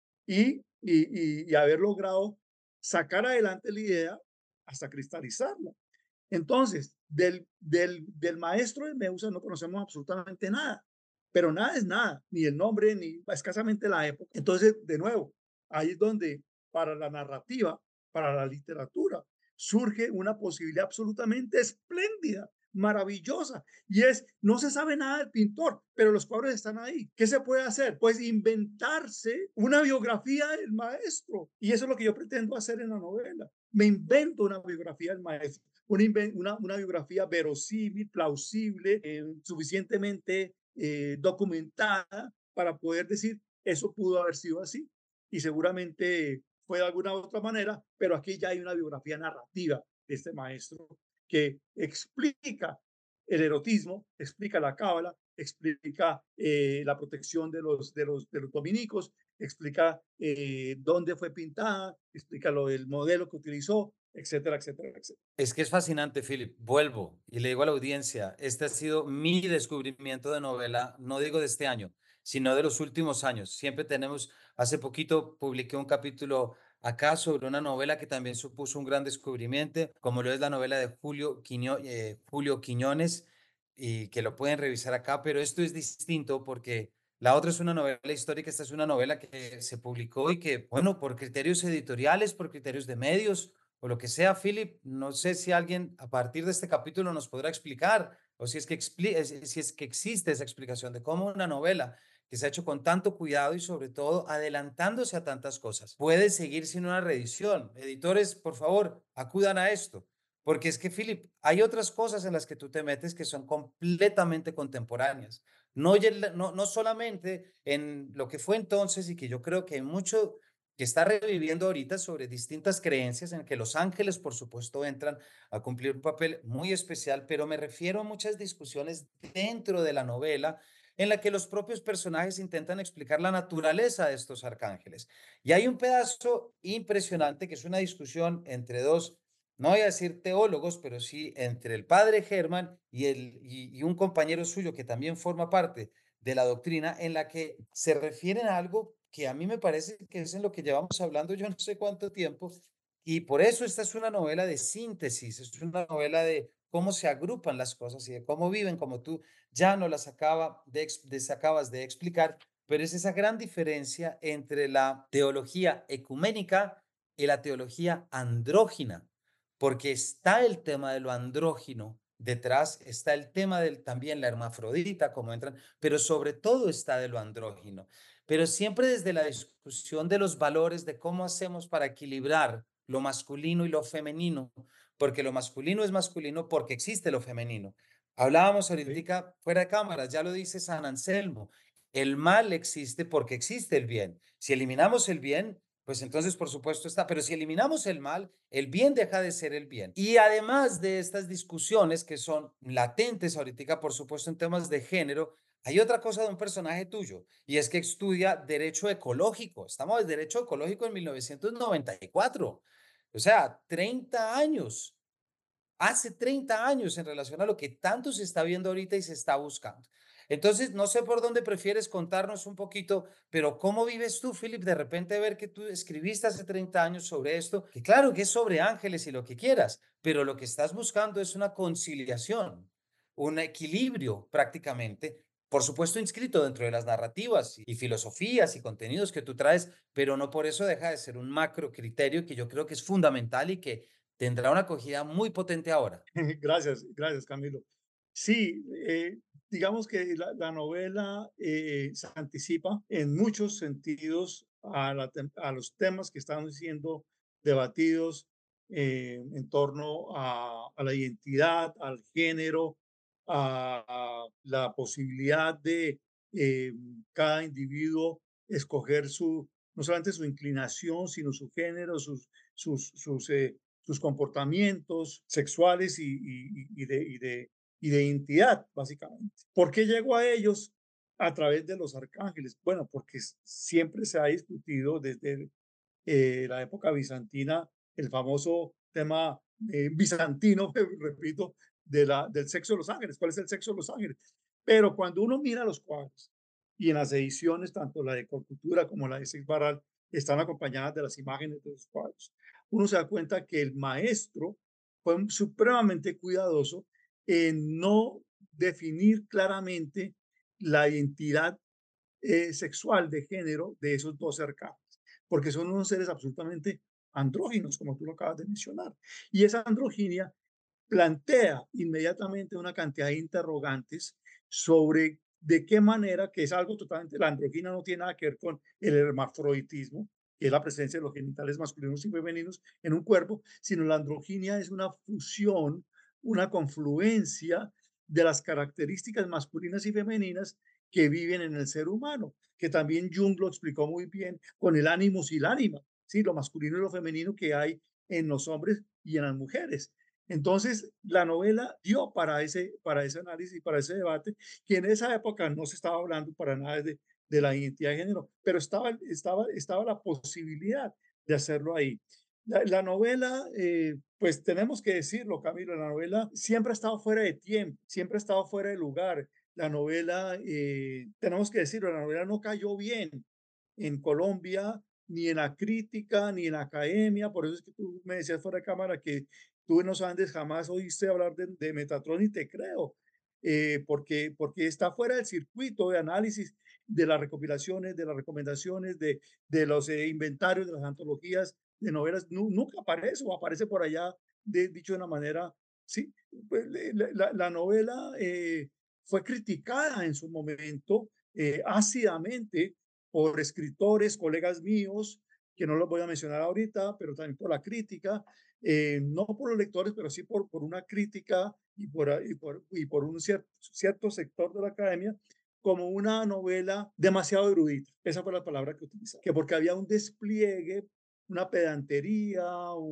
y, y, y, y haber logrado sacar adelante la idea hasta cristalizarla. Entonces, del, del, del maestro de Meusa no conocemos absolutamente nada, pero nada es nada, ni el nombre, ni escasamente la época. Entonces, de nuevo, ahí es donde para la narrativa, para la literatura, surge una posibilidad absolutamente espléndida, maravillosa, y es, no se sabe nada del pintor, pero los cuadros están ahí. ¿Qué se puede hacer? Pues inventarse una biografía del maestro, y eso es lo que yo pretendo hacer en la novela. Me invento una biografía del maestro una, una, una biografía verosímil, plausible, eh, suficientemente eh, documentada para poder decir eso pudo haber sido así y seguramente fue de alguna u otra manera, pero aquí ya hay una biografía narrativa de este maestro que explica el erotismo, explica la cábala, explica eh, la protección de los, de, los, de los dominicos, explica eh, dónde fue pintada, explica lo del modelo que utilizó, etcétera, etcétera, etcétera. Es que es fascinante, Philip. Vuelvo y le digo a la audiencia, este ha sido mi descubrimiento de novela, no digo de este año, sino de los últimos años. Siempre tenemos, hace poquito publiqué un capítulo acá sobre una novela que también supuso un gran descubrimiento, como lo es la novela de Julio, Quiño- eh, Julio Quiñones, y que lo pueden revisar acá, pero esto es distinto porque la otra es una novela histórica, esta es una novela que se publicó y que, bueno, por criterios editoriales, por criterios de medios o lo que sea, Philip, no sé si alguien a partir de este capítulo nos podrá explicar o si es que, expli es- si es que existe esa explicación de cómo una novela que se ha hecho con tanto cuidado y sobre todo adelantándose a tantas cosas puede seguir sin una reedición. Editores, por favor, acudan a esto. Porque es que, Philip, hay otras cosas en las que tú te metes que son completamente contemporáneas. No, no, no solamente en lo que fue entonces y que yo creo que hay mucho que está reviviendo ahorita sobre distintas creencias en que los ángeles, por supuesto, entran a cumplir un papel muy especial, pero me refiero a muchas discusiones dentro de la novela en la que los propios personajes intentan explicar la naturaleza de estos arcángeles. Y hay un pedazo impresionante que es una discusión entre dos no voy a decir teólogos, pero sí entre el padre Germán y, el, y, y un compañero suyo que también forma parte de la doctrina, en la que se refieren a algo que a mí me parece que es en lo que llevamos hablando yo no sé cuánto tiempo, y por eso esta es una novela de síntesis, es una novela de cómo se agrupan las cosas y de cómo viven, como tú ya no las acaba de, ex- de- acabas de explicar, pero es esa gran diferencia entre la teología ecuménica y la teología andrógina, porque está el tema de lo andrógino detrás, está el tema del también la hermafrodita, como entran, pero sobre todo está de lo andrógino. Pero siempre desde la discusión de los valores, de cómo hacemos para equilibrar lo masculino y lo femenino, porque lo masculino es masculino porque existe lo femenino. Hablábamos ¿sí? ahorita fuera de cámaras, ya lo dice San Anselmo, el mal existe porque existe el bien. Si eliminamos el bien, pues entonces por supuesto está, pero si eliminamos el mal, el bien deja de ser el bien. Y además de estas discusiones que son latentes ahorita, por supuesto, en temas de género, hay otra cosa de un personaje tuyo, y es que estudia derecho ecológico. Estamos en derecho ecológico en mil novecientos noventa y cuatro, o sea, treinta años, hace treinta años en relación a lo que tanto se está viendo ahorita y se está buscando. Entonces, no sé por dónde prefieres contarnos un poquito, pero ¿cómo vives tú, Philip, de repente ver que tú escribiste hace treinta años sobre esto? Que claro que es sobre ángeles y lo que quieras, pero lo que estás buscando es una conciliación, un equilibrio prácticamente, por supuesto inscrito dentro de las narrativas y filosofías y contenidos que tú traes, pero no por eso deja de ser un macro criterio que yo creo que es fundamental y que tendrá una acogida muy potente ahora. Gracias, gracias, Camilo. Sí, eh, digamos que la, la novela eh, se anticipa en muchos sentidos a, la tem- a los temas que están siendo debatidos eh, en torno a, a la identidad, al género, a, a la posibilidad de eh, cada individuo escoger su, no solamente su inclinación, sino su género, sus, sus, sus eh, sus comportamientos sexuales y, y, y, de, y, de, y de identidad, básicamente. ¿Por qué llegó a ellos? A través de los arcángeles. Bueno, porque siempre se ha discutido desde eh, la época bizantina el famoso tema eh, bizantino, repito, de la, del sexo de los ángeles. ¿Cuál es el sexo de los ángeles? Pero cuando uno mira los cuadros y en las ediciones, tanto la de Corcultura como la de Seix Barral, están acompañadas de las imágenes de los cuadros, uno se da cuenta que el maestro fue supremamente cuidadoso en no definir claramente la identidad eh, sexual de género de esos dos cercanos, porque son unos seres absolutamente andróginos, como tú lo acabas de mencionar. Y esa androginia plantea inmediatamente una cantidad de interrogantes sobre de qué manera, que es algo totalmente, la androginia no tiene nada que ver con el hermafroditismo, que es la presencia de los genitales masculinos y femeninos en un cuerpo, sino la androginia es una fusión, una confluencia de las características masculinas y femeninas que viven en el ser humano, que también Jung lo explicó muy bien con el ánimos y el ánima, ¿sí? Lo masculino y lo femenino que hay en los hombres y en las mujeres. Entonces, la novela dio para ese, para ese análisis y para ese debate, que en esa época no se estaba hablando para nada de, de la identidad de género, pero estaba, estaba, estaba la posibilidad de hacerlo ahí. La, la novela, eh, pues tenemos que decirlo, Camilo, la novela siempre ha estado fuera de tiempo, siempre ha estado fuera de lugar. La novela, eh, tenemos que decirlo, la novela no cayó bien en Colombia, ni en la crítica, ni en la academia. Por eso es que tú me decías fuera de cámara que tú en los Andes jamás oíste hablar de, de Metatron y te creo, eh, porque, porque está fuera del circuito de análisis de las recopilaciones, de las recomendaciones, de, de los eh, inventarios, de las antologías de novelas. Nu, nunca aparece o aparece por allá, de, dicho de una manera, sí. Pues, la, la, la, novela eh, fue criticada en su momento eh, ácidamente por escritores, colegas míos, que no los voy a mencionar ahorita, pero también por la crítica, eh, no por los lectores, pero sí por, por una crítica y por, y por, y por un cierto, cierto sector de la academia, como una novela demasiado erudita. Esa fue la palabra que utilicé, que porque había un despliegue, una pedantería,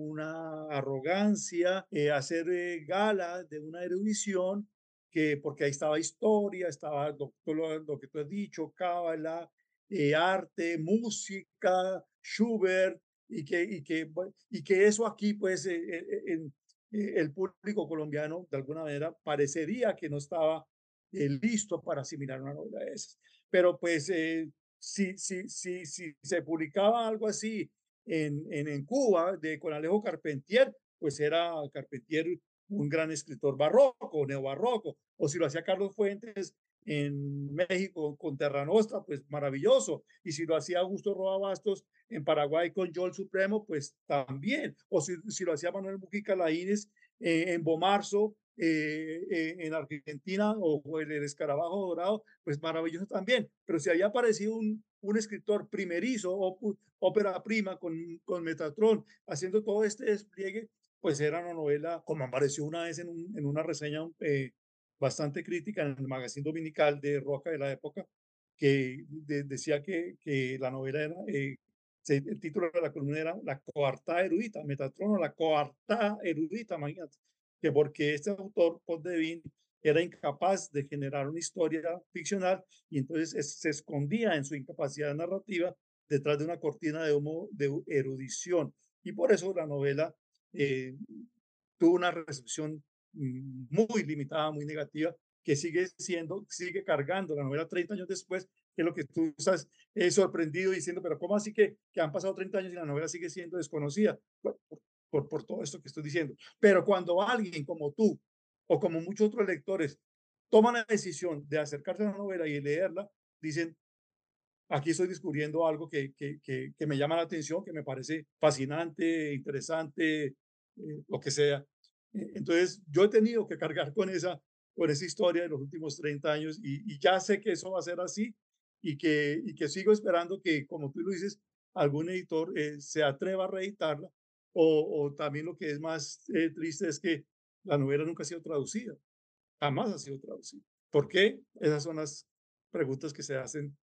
una arrogancia, eh, hacer eh, gala de una erudición, que porque ahí estaba historia, estaba lo, lo, lo que tú has dicho, cábala, eh, arte, música, Schubert, y que, y que, bue- y que eso aquí, pues, eh, eh, eh, en- eh, el público colombiano, de alguna manera, parecería que no estaba eh, listo para asimilar una novela de esas. Pero, pues, eh, si, si, si, si se publicaba algo así en, en, en Cuba, de, con Alejo Carpentier, pues era Carpentier un gran escritor barroco, neobarroco, o si lo hacía Carlos Fuentes en México con Terra Nostra, pues maravilloso, y si lo hacía Augusto Roa Bastos en Paraguay con Yo el Supremo, pues también, o si, si lo hacía Manuel Mujica Laínez eh, en Bomarzo, eh, eh, en Argentina, o, o el, el Escarabajo Dorado, pues maravilloso también, pero si había aparecido un, un escritor primerizo, o, ópera prima con, con Metatron, haciendo todo este despliegue, pues era una novela, como apareció una vez en, un, en una reseña eh, bastante crítica en el magazine dominical de Roca de la época, que de, decía que, que, la novela era, eh, se, el título de la columna era La coartada erudita, Metatron o La coartada erudita, imagínate, que porque este autor, Paul Devine, era incapaz de generar una historia ficcional y entonces es, se escondía en su incapacidad narrativa detrás de una cortina de humo de erudición. Y por eso la novela eh, tuvo una recepción mm, muy limitada, muy negativa, que sigue siendo, sigue cargando la novela treinta años después, que es lo que tú estás eh, sorprendido diciendo, pero ¿cómo así que, que han pasado treinta años y la novela sigue siendo desconocida? Bueno, por, por, por todo esto que estoy diciendo. Pero cuando alguien como tú o como muchos otros lectores toman la decisión de acercarse a la novela y leerla, dicen, aquí estoy descubriendo algo que, que, que, que me llama la atención, que me parece fascinante, interesante, eh, lo que sea. Eh, Entonces, yo he tenido que cargar con esa, con esa historia de los últimos treinta años y, y ya sé que eso va a ser así y que, y que sigo esperando que, como tú lo dices, algún editor eh, se atreva a reeditarla o, o también lo que es más eh, triste es que la novela nunca ha sido traducida, jamás ha sido traducida. ¿Por qué? Esas son las preguntas que se hacen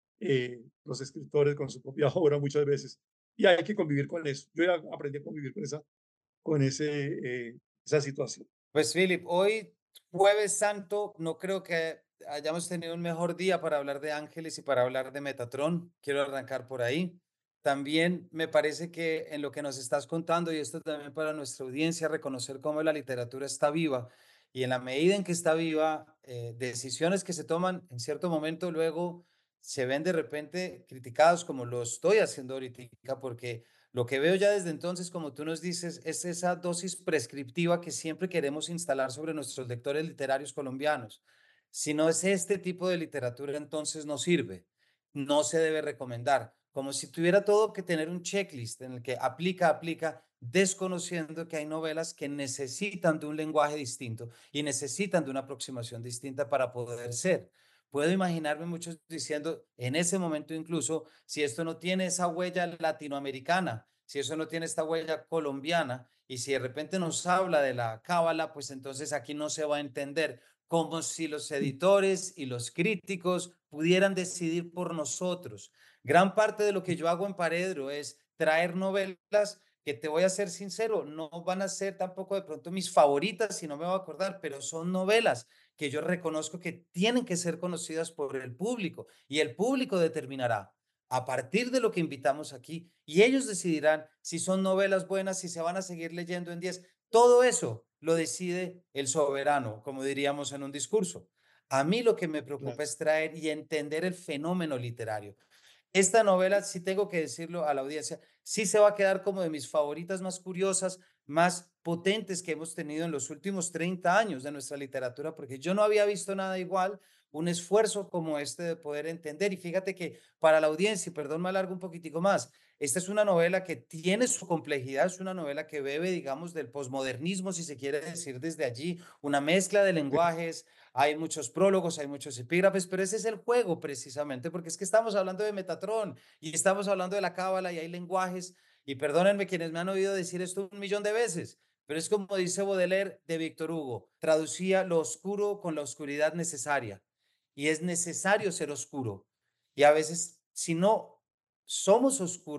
eh, los escritores con su propia obra muchas veces. Y hay que convivir con eso. Yo ya aprendí a convivir con esa, con ese, eh, esa situación. Pues Philip, hoy jueves santo, no creo que hayamos tenido un mejor día para hablar de ángeles y para hablar de Metatron. Quiero arrancar por ahí. También me parece que en lo que nos estás contando, y esto también para nuestra audiencia, reconocer cómo la literatura está viva y en la medida en que está viva, eh, decisiones que se toman en cierto momento luego se ven de repente criticados como lo estoy haciendo ahorita, porque lo que veo ya desde entonces, como tú nos dices, es esa dosis prescriptiva que siempre queremos instalar sobre nuestros lectores literarios colombianos. Si no es este tipo de literatura, entonces no sirve, no se debe recomendar, como si tuviera todo que tener un checklist en el que aplica, aplica, desconociendo que hay novelas que necesitan de un lenguaje distinto y necesitan de una aproximación distinta para poder ser. Puedo imaginarme muchos diciendo en ese momento incluso, si esto no tiene esa huella latinoamericana, si eso no tiene esta huella colombiana, y si de repente nos habla de la cábala, pues entonces aquí no se va a entender, como si los editores y los críticos pudieran decidir por nosotros. Gran parte de lo que yo hago en Paredro es traer novelas que, te voy a ser sincero, no van a ser tampoco de pronto mis favoritas, si no me voy a acordar, pero son novelas que yo reconozco que tienen que ser conocidas por el público y el público determinará a partir de lo que invitamos aquí y ellos decidirán si son novelas buenas, si se van a seguir leyendo en diez. Todo eso lo decide el soberano, como diríamos en un discurso. A mí lo que me Claro, preocupa es traer y entender el fenómeno literario. Esta novela, sí tengo que decirlo a la audiencia, sí se va a quedar como de mis favoritas más curiosas, más potentes que hemos tenido en los últimos treinta años de nuestra literatura, porque yo no había visto nada igual, un esfuerzo como este de poder entender. Y fíjate que para la audiencia, y perdón, me alargo un poquitico más, esta es una novela que tiene su complejidad, es una novela que bebe, digamos, del posmodernismo, si se quiere decir desde allí, una mezcla de sí, lenguajes, hay muchos prólogos, hay muchos epígrafes, pero ese es el juego precisamente, porque es que estamos hablando de Metatron y estamos hablando de la cábala y hay lenguajes, y perdónenme quienes me han oído decir esto un millón de veces, pero es como dice Baudelaire de Víctor Hugo, traducía lo oscuro con la oscuridad necesaria, y es necesario ser oscuro, y a veces si no somos oscuros,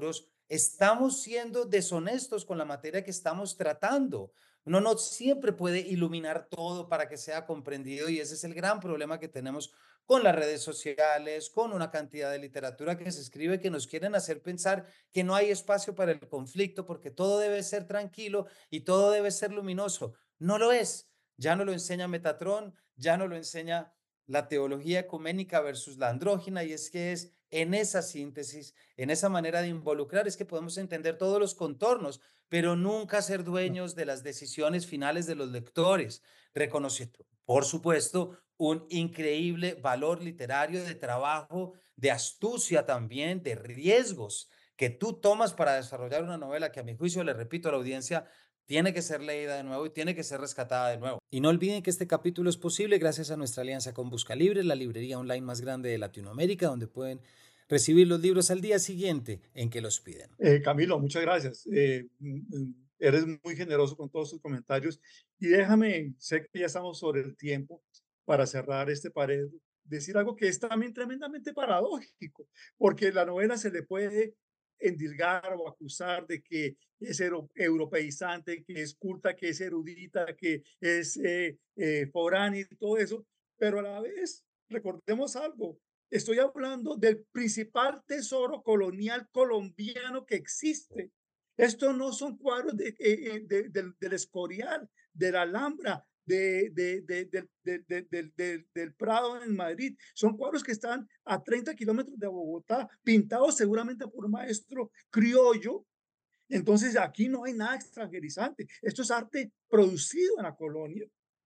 estamos siendo deshonestos con la materia que estamos tratando. Uno no siempre puede iluminar todo para que sea comprendido y ese es el gran problema que tenemos con las redes sociales, con una cantidad de literatura que se escribe que nos quieren hacer pensar que no hay espacio para el conflicto porque todo debe ser tranquilo y todo debe ser luminoso. No lo es. Ya no lo enseña Metatrón, ya no lo enseña la teología ecuménica versus la andrógina, y es que es en esa síntesis, en esa manera de involucrar, es que podemos entender todos los contornos, pero nunca ser dueños de las decisiones finales de los lectores, reconociendo, por supuesto, un increíble valor literario de trabajo, de astucia también, de riesgos que tú tomas para desarrollar una novela que a mi juicio, le repito a la audiencia, tiene que ser leída de nuevo y tiene que ser rescatada de nuevo. Y no olviden que este capítulo es posible gracias a nuestra alianza con Busca Libre, la librería online más grande de Latinoamérica, donde pueden recibir los libros al día siguiente en que los piden. Eh, Camilo, muchas gracias. Eh, mm, mm, eres muy generoso con todos tus comentarios. Y déjame, sé que ya estamos sobre el tiempo para cerrar este pared, decir algo que es también tremendamente paradójico, porque la novela se le puede endilgar o acusar de que es euro- europeizante, que es culta, que es erudita, que es eh, eh, foránea y todo eso, pero a la vez, recordemos algo, estoy hablando del principal tesoro colonial colombiano que existe. Estos no son cuadros de, eh, eh, de, del, del Escorial, de la Alhambra, de, de, de, de, de, de, de, de, del Prado en Madrid. Son cuadros que están a treinta kilómetros de Bogotá, pintados seguramente por un maestro criollo. Entonces aquí no hay nada extranjerizante. Esto es arte producido en la colonia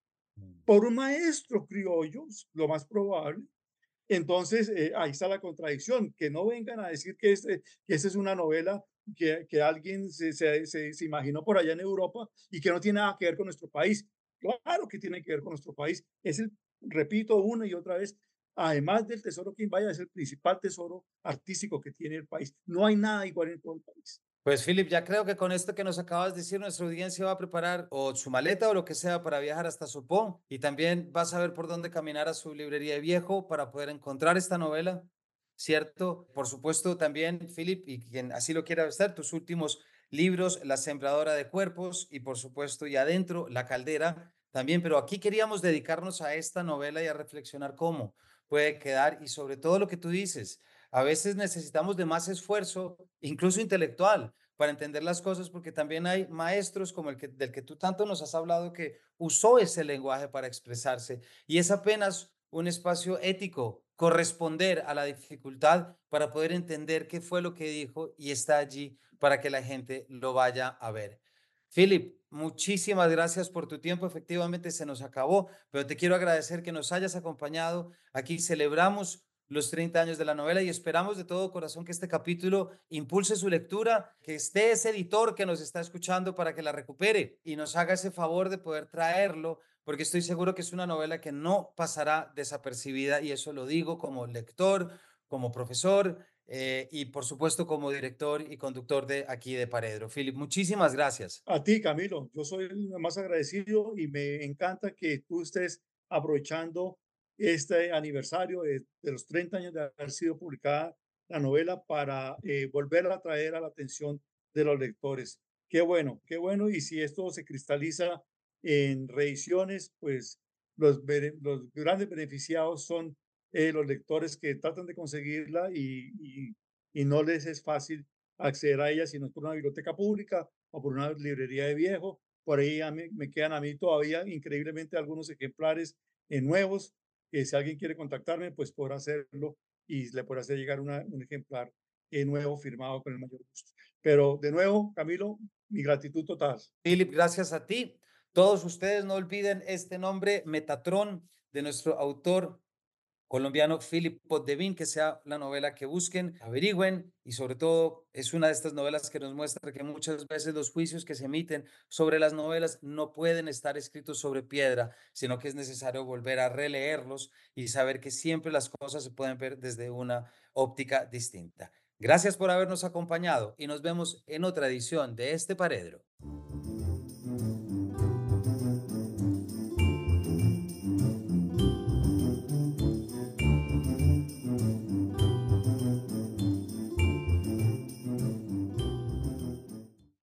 por un maestro criollo, lo más probable. Entonces, eh, ahí está la contradicción, que no vengan a decir que, este, que esta es una novela que, que alguien se, se, se, se, imaginó por allá en Europa y que no tiene nada que ver con nuestro país. Claro que tiene que ver con nuestro país. Es el, repito una y otra vez, además del tesoro que vaya, es el principal tesoro artístico que tiene el país. No hay nada igual en todo el país. Pues Philip, ya creo que con esto que nos acabas de decir, nuestra audiencia va a preparar o su maleta o lo que sea para viajar hasta Sopó y también va a saber por dónde caminar a su librería de viejo para poder encontrar esta novela, ¿cierto? Por supuesto, también, Philip, y quien así lo quiera estar, tus últimos libros, La Sembradora de Cuerpos y por supuesto, y adentro, La Caldera también, pero aquí queríamos dedicarnos a esta novela y a reflexionar cómo puede quedar y sobre todo lo que tú dices. A veces necesitamos de más esfuerzo, incluso intelectual, para entender las cosas, porque también hay maestros como el que, del que tú tanto nos has hablado que usó ese lenguaje para expresarse y es apenas un espacio ético corresponder a la dificultad para poder entender qué fue lo que dijo y está allí para que la gente lo vaya a ver. Philip, muchísimas gracias por tu tiempo. Efectivamente se nos acabó, pero te quiero agradecer que nos hayas acompañado. Aquí celebramos los treinta años de la novela y esperamos de todo corazón que este capítulo impulse su lectura, que esté ese editor que nos está escuchando para que la recupere y nos haga ese favor de poder traerlo, porque estoy seguro que es una novela que no pasará desapercibida y eso lo digo como lector, como profesor eh, y por supuesto como director y conductor de aquí de Paredro. Philip, muchísimas gracias. A ti, Camilo, yo soy el más agradecido y me encanta que tú estés aprovechando este aniversario de, de los treinta años de haber sido publicada la novela para eh, volver a traer a la atención de los lectores. Qué bueno, qué bueno. Y si esto se cristaliza en reediciones, pues los, bene- los grandes beneficiados son eh, los lectores que tratan de conseguirla y, y, y no les es fácil acceder a ella si no es por una biblioteca pública o por una librería de viejo. Por ahí a mí, me quedan a mí todavía increíblemente algunos ejemplares eh, nuevos, que si alguien quiere contactarme, pues podrá hacerlo y le podrá hacer llegar una, un ejemplar eh, nuevo firmado con el mayor gusto. Pero de nuevo, Camilo, mi gratitud total. Philip, gracias a ti. Todos ustedes no olviden este nombre, Metatrón, de nuestro autor colombiano Philip Poddevin, que sea la novela que busquen, averigüen y sobre todo es una de estas novelas que nos muestra que muchas veces los juicios que se emiten sobre las novelas no pueden estar escritos sobre piedra, sino que es necesario volver a releerlos y saber que siempre las cosas se pueden ver desde una óptica distinta. Gracias por habernos acompañado y nos vemos en otra edición de este Paredro.